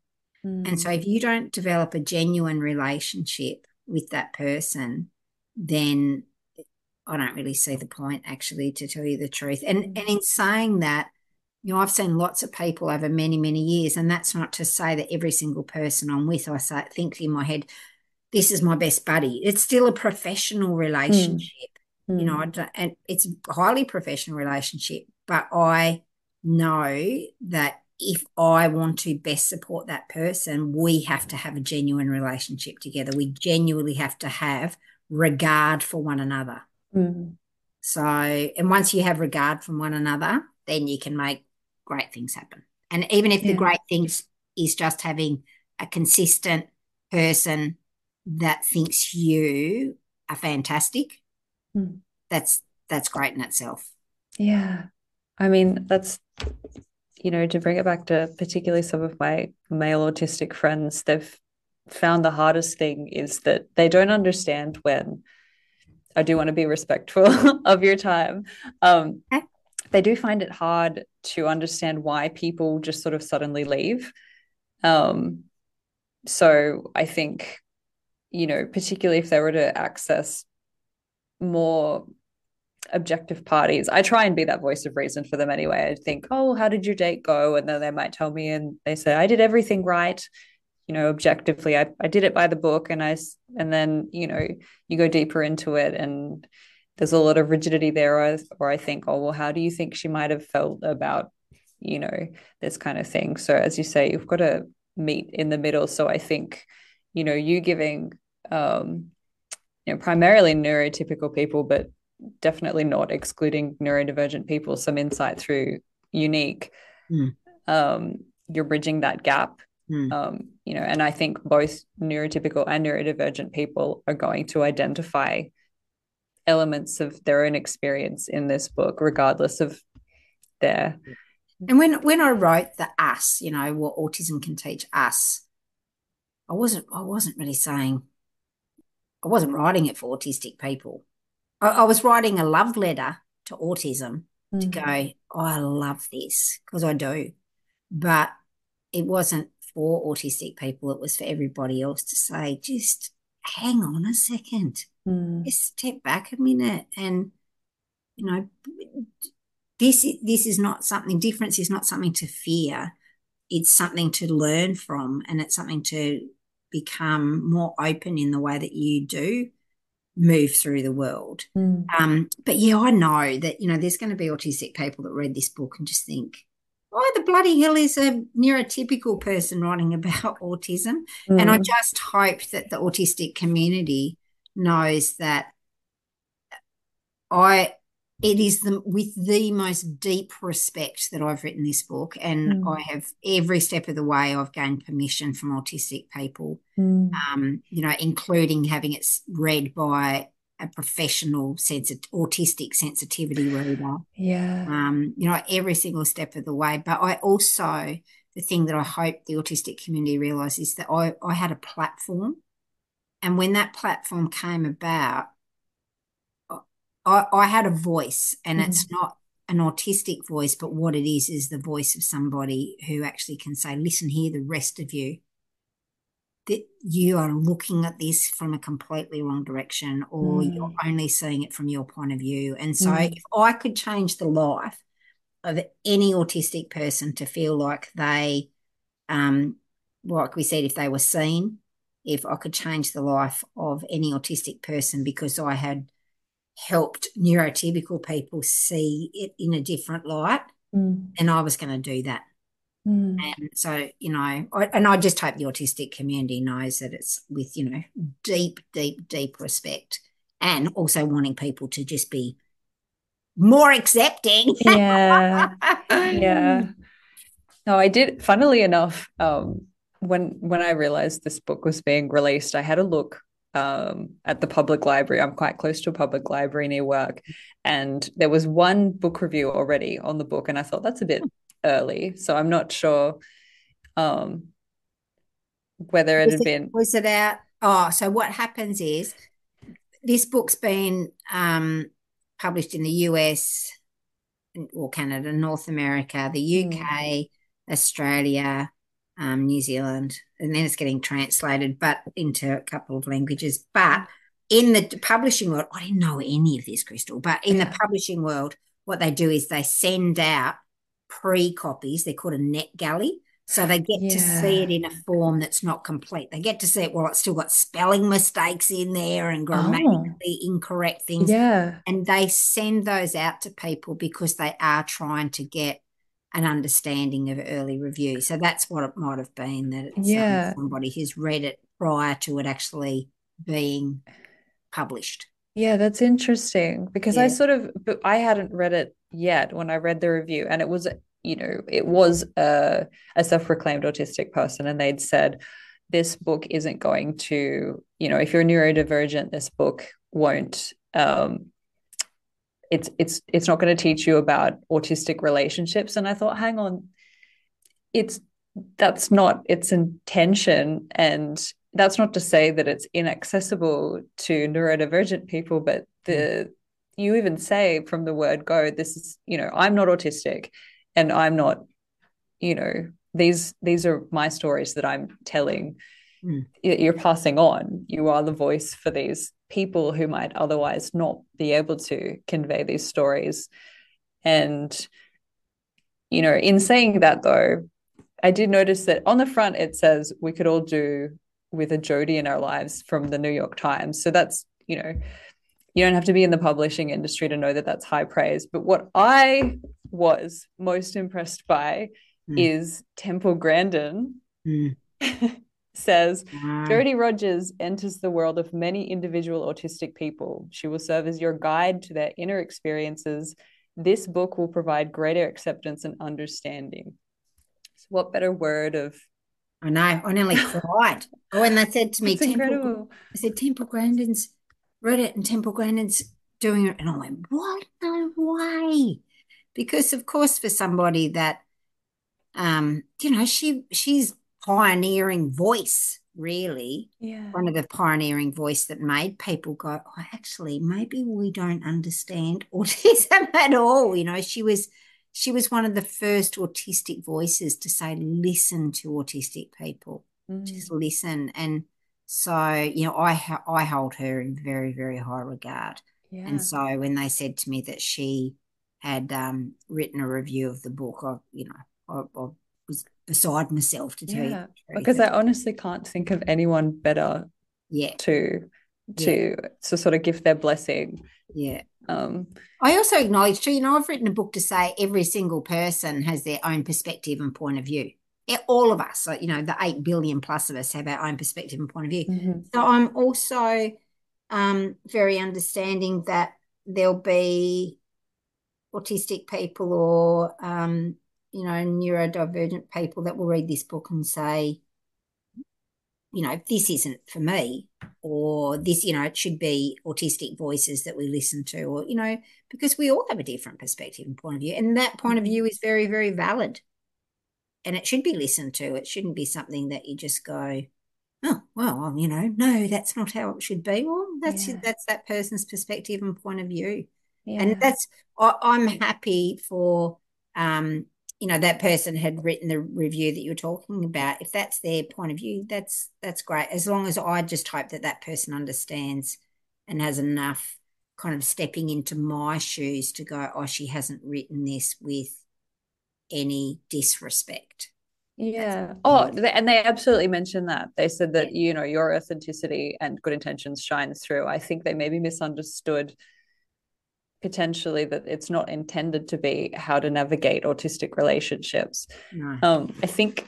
And so Mm. if you don't develop a genuine relationship with that person, then I don't really see the point, actually, to tell you the truth. And and in saying that, you know, I've seen lots of people over many, many years, and that's not to say that every single person I'm with, I say, think in my head, this is my best buddy. It's still a professional Mm. relationship, you know, Mm. I don't- and it's a highly professional relationship. But I know that if I want to best support that person, we have to have a genuine relationship together. We genuinely have to have regard for one another. Mm. So, and once you have regard from one another, then you can make great things happen. And even if the Yeah. great things is just having a consistent person that thinks you are fantastic, Mm. that's that's great in itself. Yeah. I mean, that's, you know, to bring it back to particularly some of my male autistic friends, they've found the hardest thing is that they don't understand when I do want to be respectful of your time. Um, Okay. they do find it hard to understand why people just sort of suddenly leave. Um, so I think, you know, particularly if they were to access more objective parties, I try and be that voice of reason for them anyway. I think, oh, how did your date go? And then they might tell me, and they say, I did everything right. You know, objectively, I, I did it by the book. And I, and then, you know, you go deeper into it and there's a lot of rigidity there. Or, or I think, oh, well, how do you think she might have felt about, you know, this kind of thing? So as you say, you've got to meet in the middle. So I think, you know, you giving, um, you know, primarily neurotypical people, but definitely not excluding neurodivergent people, some insight through Unique. Mm, Um, you're bridging that gap. mm. Um, you know, and I think both neurotypical and neurodivergent people are going to identify elements of their own experience in this book, regardless of their. And when when I wrote the us, you know, what autism can teach us, I wasn't I wasn't really saying I wasn't writing it for autistic people. I, I was writing a love letter to autism to Mm. go, oh, I love this because I do. But it wasn't for autistic people. It was for everybody else to say, just hang on a second. Mm. Just step back a minute. And, you know, this, this is not something, difference is not something to fear. It's something to learn from, and it's something to become more open in the way that you do move through the world. Mm. Um, but yeah, I know that, you know, there's going to be autistic people that read this book and just think, why the bloody hell is a neurotypical person writing about autism? And I Mm. just hope that the autistic community knows that I it is the with the most deep respect that I've written this book, and Mm. I have every step of the way I've gained permission from autistic people, Mm. um, you know, including having it read by a professional sensi- autistic sensitivity reader. Yeah. Um, you know, every single step of the way. But I also, the thing that I hope the autistic community realises is that I, I had a platform. And when that platform came about, I, I had a voice, and Mm. it's not an autistic voice, but what it is is the voice of somebody who actually can say, listen here, the rest of you, that you are looking at this from a completely wrong direction, or you're Mm. only seeing it from your point of view. And so Mm. if I could change the life of any autistic person to feel like they, um, like we said, if they were seen, if I could change the life of any autistic person because I had helped neurotypical people see it in a different light, Mm. and I was going to do that. Mm. And so, you know, I, and I just hope the autistic community knows that it's with, you know, deep, deep, deep respect, and also wanting people to just be more accepting. Yeah. Yeah. No, I did. Funnily enough, um, when when I realized this book was being released, I had a look um, at the public library. I'm quite close to a public library near work, and there was one book review already on the book, and I thought that's a bit early, so I'm not sure um, whether it Was had it, been. was it out? Oh, so what happens is this book's been um, published in the U S or Canada, North America, the Mm. U K, Australia. um, New Zealand, and then it's getting translated, but into a couple of languages. But in the publishing world, I didn't know any of this, Crystal. But in Yeah. the publishing world, what they do is they send out pre-copies. They're called a net galley. So they get to see it Yeah. in a form that's not complete. They get to see it, well, it's still got spelling mistakes in there and Oh, grammatically incorrect things. yeah. And they send those out to people because they are trying to get an understanding of early review. So that's what it might have been, that it's um, Yeah. somebody who's read it prior to it actually being published. Yeah, that's interesting because I Yeah. sort of, but I hadn't read it yet when I read the review, and it was, you know, it was a, a self-proclaimed autistic person, and they'd said this book isn't going to, you know, if you're neurodivergent, this book won't, um, it's it's it's not going to teach you about autistic relationships. And I thought, hang on, it's that's not its intention, and that's not to say that it's inaccessible to neurodivergent people, but the you even say from the word go, this is, you know, I'm not autistic, and I'm not, you know, these these are my stories that I'm telling. Mm. You're passing on. You are the voice for these people who might otherwise not be able to convey these stories. And, you know, in saying that though, I did notice that on the front it says we could all do with a Jody in our lives from the New York Times. So that's, you know, you don't have to be in the publishing industry to know that that's high praise. But what I was most impressed by Mm. is Temple Grandin Mm. says, Wow. Jody Rogers enters the world of many individual autistic people. She will serve as your guide to their inner experiences. This book will provide greater acceptance and understanding. So what better word of I know. I nearly cried. Oh, and they said to me, that's Temple, incredible. I said, Temple Grandin's read it and Temple Grandin's doing it. And I went, what? No way. Because, of course, for somebody that, um, you know, she she's pioneering voice, really. Yeah. One of the pioneering voice that made people go, oh, actually, maybe we don't understand autism at all. You know, she was she was one of the first autistic voices to say, listen to autistic people, just Mm. listen. And so, you know, I I hold her in very, very high regard. And Yeah. so when they said to me that she had um, written a review of the book, I, you know, I, I was beside myself, to tell you Yeah. the truth. Because I honestly can't think of anyone better Yeah, to yeah, to to sort of give their blessing. yeah. Um, I also acknowledge too, you know, I've written a book to say every single person has their own perspective and point of view. Yeah, all of us, so, you know, the eight billion plus of us have our own perspective and point of view. mhm. So I'm also um, very understanding that there'll be autistic people or, um, you know, neurodivergent people that will read this book and say, you know, this isn't for me, or this, you know, it should be autistic voices that we listen to, or, you know, because we all have a different perspective and point of view. And that point of view is very, very valid. And it should be listened to. It shouldn't be something that you just go, oh, well, you know, no, that's not how it should be. Well, that's Yeah. that's that person's perspective and point of view. And Yeah. that's, I, I'm happy for, um, you know, that person had written the review that you're talking about. If that's their point of view, that's that's great. As long as I just hope that that person understands and has enough kind of stepping into my shoes to go, oh, she hasn't written this with any disrespect. That's, Yeah. Oh, th- and they absolutely mentioned that. They said yeah, that, you know, your authenticity and good intentions shine through. I think they maybe misunderstood potentially that it's not intended to be how to navigate autistic relationships. no. Um, I think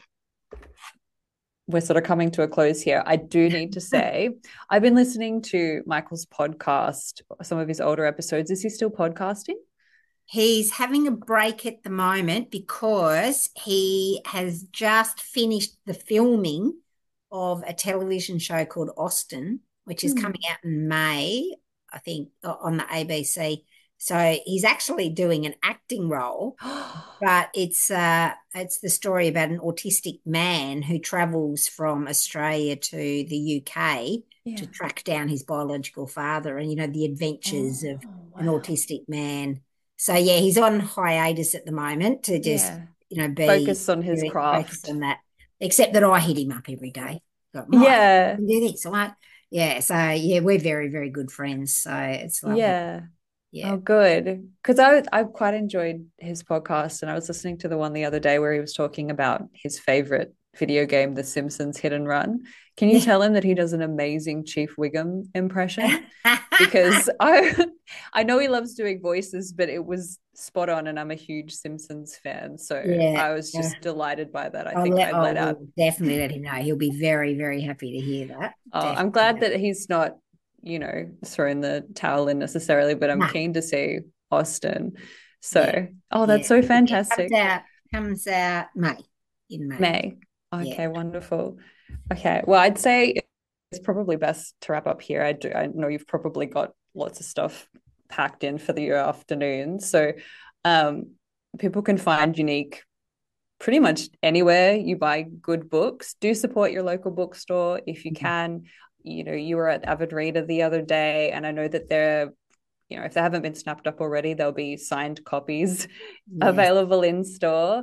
we're sort of coming to a close here. I do need to say, I've been listening to Michael's podcast, some of his older episodes. Is he still podcasting? He's having a break at the moment because he has just finished the filming of a television show called Austin, which is Hmm. coming out in May, I think, on the A B C. So he's actually doing an acting role, but it's uh, it's the story about an autistic man who travels from Australia to the U K Yeah. to track down his biological father, and you know the adventures Oh, of an wow. autistic man. So yeah, he's on hiatus at the moment to just, Yeah. you know, be Focus on his really focused craft. on that. except that I hit him up every day. Got Mike, Yeah. you can do this. I'm like, yeah. So yeah, we're very, very good friends. So it's lovely. Yeah. Yeah. Oh, good. Because I I quite enjoyed his podcast, and I was listening to the one the other day where he was talking about his favorite video game, The Simpsons Hit and Run. Can you Yeah. tell him that he does an amazing Chief Wiggum impression? Because I I know he loves doing voices, but it was spot on, and I'm a huge Simpsons fan, so Yeah. I was Yeah. just delighted by that. I I'll think let I I let out. will definitely let him know. He'll be very, very happy to hear that. Oh, I'm glad Definitely. that he's not, you know, throwing the towel in necessarily, but I'm No. keen to see Austin. Yeah. So, oh, that's Yeah. so It comes fantastic. out comes out May. In May. May. Yeah. Okay, wonderful. Okay, well, I'd say it's probably best to wrap up here. I do, I know you've probably got lots of stuff packed in for the afternoon. So, um, people can find Unique pretty much anywhere you buy good books. Do support your local bookstore if you Mhm. can. You know, you were at Avid Reader the other day, and I know that they're, you know, if they haven't been snapped up already, there'll be signed copies Yes. available in store.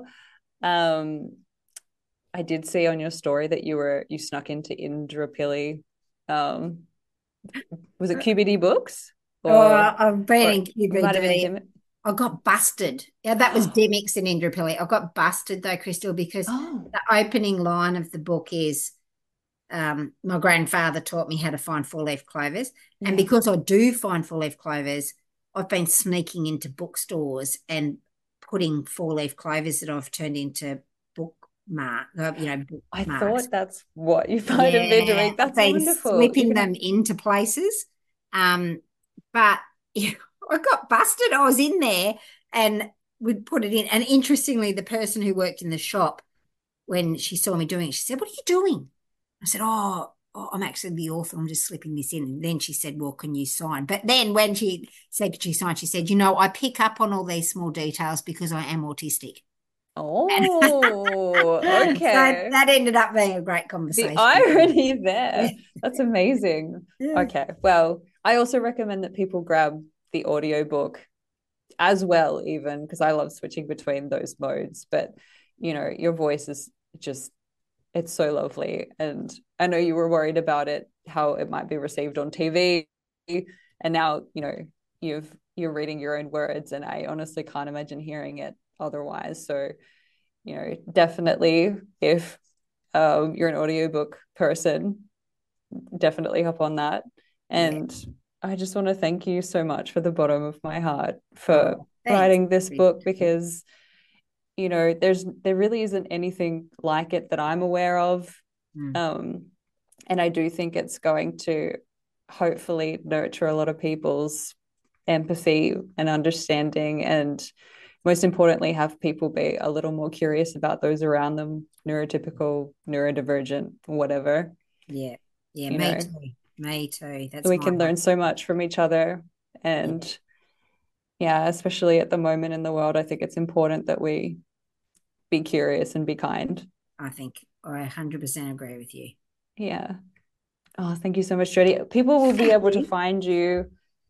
Um, I did see on your story that you were you snuck into Indrapilli. Um, was it Q B D Books Oh, or I've been or in it might have been Q B D. Dim? I got busted. Yeah, that was Demix and Indrapilli. I got busted though, Crystal, because Oh, the opening line of the book is um, my grandfather taught me how to find four-leaf clovers. And yeah. because I do find four-leaf clovers, I've been sneaking into bookstores and putting four-leaf clovers that I've turned into bookmark, uh, you know, I bookmarks. thought that's what you might have been Yeah, doing. I've That's been wonderful. You slipping can have. them into places. Um, but yeah, I got busted. I was in there and we'd put it in. And interestingly, the person who worked in the shop, when she saw me doing it, she said, "What are you doing?" I said, "Oh, oh, I'm actually the author. I'm just slipping this in." And then she said, "Well, can you sign?" But then when she said she signed, she said, "You know, I pick up on all these small details because I am autistic." Oh, So okay. that ended up being a great The conversation. irony Yeah. there. That's amazing. Yeah. Okay. Well, I also recommend that people grab the audiobook as well, even because I love switching between those modes. But, you know, your voice is just, it's so lovely. And I know you were worried about it, how it might be received on T V. And now, you know, you've, you're reading your own words, and I honestly can't imagine hearing it otherwise. So, you know, definitely if um, you're an audiobook person, definitely hop on that. Yeah. And I just want to thank you so much for the bottom of my heart for Oh, thanks. writing this book, because you know there's there really isn't anything like it that I'm aware of. Mm, Um, and I do think it's going to hopefully nurture a lot of people's empathy and understanding, and most importantly have people be a little more curious about those around them, neurotypical, neurodivergent, whatever. yeah. Yeah. You Me know, too. Me too. That's we my can hope. learn so much from each other. Yeah. And yeah, especially at the moment in the world, I think it's important that we be curious and be kind. I think I one hundred percent agree with you. Yeah. Oh, thank you so much, Jody. People will be Thank able to you. find you.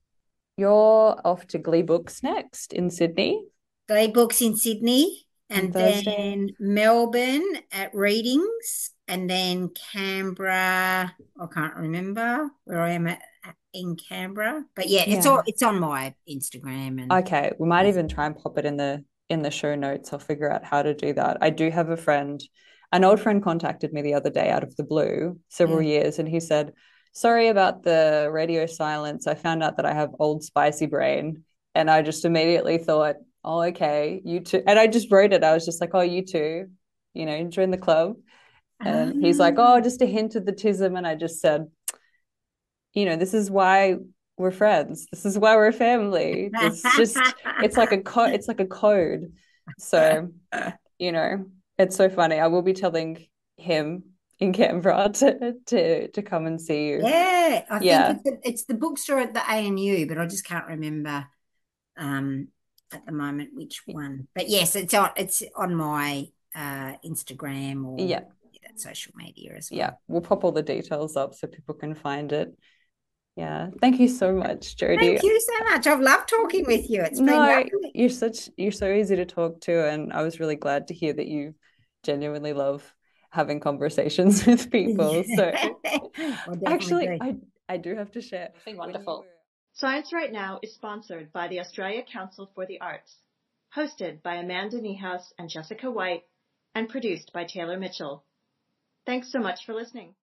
You're off to Glee Books next in Sydney Glee Books in Sydney, on and Thursday. then Melbourne at Readings, and then Canberra. I can't remember where I am at in Canberra, but yeah, it's all Yeah. it's on my Instagram and Okay. We might even try and pop it in the in the show notes. I'll figure out how to do that. I do have a friend, an old friend contacted me the other day out of the blue, several yeah. years, and he said, "Sorry about the radio silence. I found out that I have old spicy brain." And I just immediately thought, "Oh, okay, you too." And I just wrote it. I was just like, "Oh, you too, you know, join the club." And he's like, "Oh, Ah. just a hint of the tism." And I just said, you know, this is why we're friends. This is why we're family. This just it's like a co- it's like a code. So, you know, it's so funny. I will be telling him in Canberra to to to come and see you. Yeah, I think Yeah. it's the, it's the bookstore at the A N U, but I just can't remember um at the moment which one. But yes, it's on it's on my uh Instagram or Yeah. that social media as Yeah. well. We'll pop all the details up so people can find it. Yeah. Thank you so much, Jodie. Thank you so much. I've loved talking with you. It's been No, lovely. you're such you're so easy to talk to, and I was really glad to hear that you genuinely love having conversations with people. So actually, do. I, I do have to share. Wonderful. Science Right Now is sponsored by the Australia Council for the Arts, hosted by Amanda Niehaus and Jessica White, and produced by Taylor Mitchell. Thanks so much for listening.